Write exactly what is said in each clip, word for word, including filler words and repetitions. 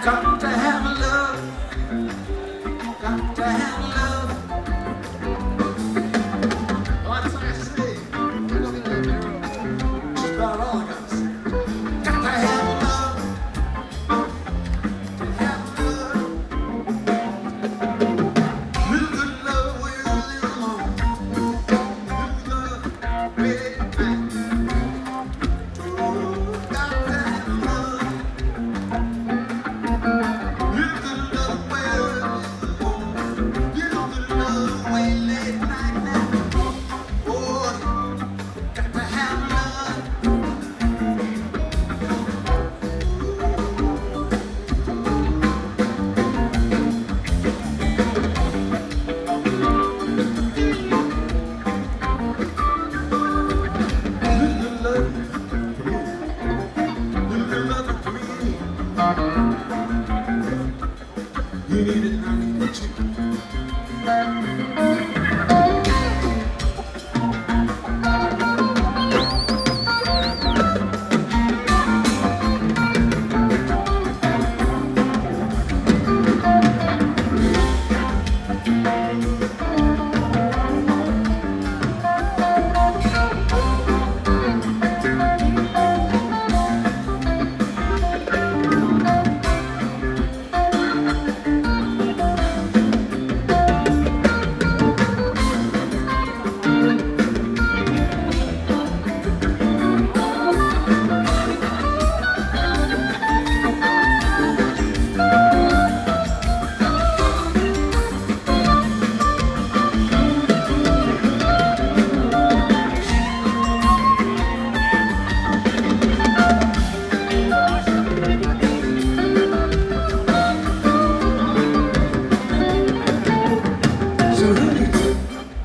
Got to have love, got to have love. Oh, that's what I say. Just about all I got to say. Got to have love, to have love. Little good love where you live alone. Little love, baby. Ooh, got to have love. Little good love where you live alone. Little good love way late night now. Oh, got to have love. Little good love for you. Little good love for me. You need it, I need it too. So who needs it?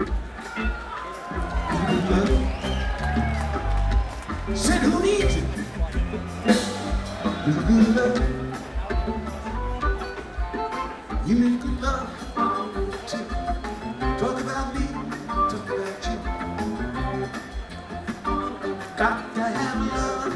Good love. Said who needs it? Little good love. You need good love too. Talk about me, talk about you. Got to have love.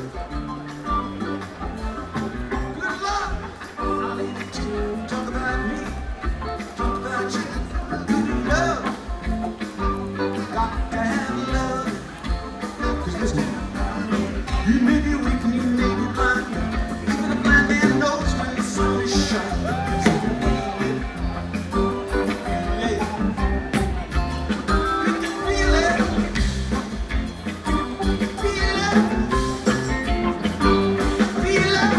Good love. I need it too. Talk about me, talk about you. Good love. Got to have love. 'Cause listen, you may be weak and you may be blind. Even a blind man knows when the sun is shining. So feel it. You can feel it. Feel it. Feel it.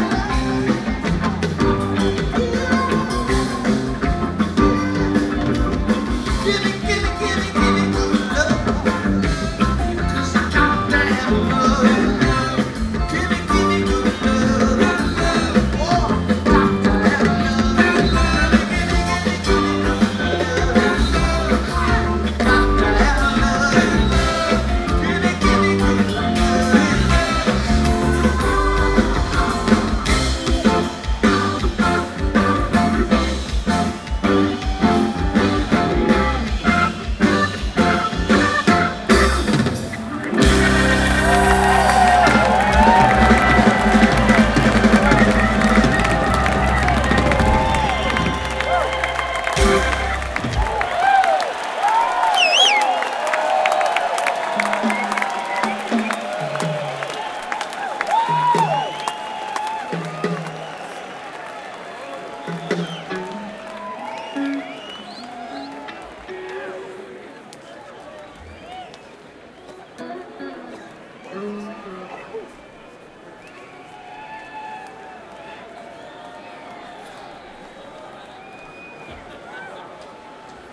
Give it, give it, give it, give it good love. 'Cause I got to have love. Give it, give it good love. Oh, got to have love. Give it, give it, give it good love. Got to have love. Give it, give it good love.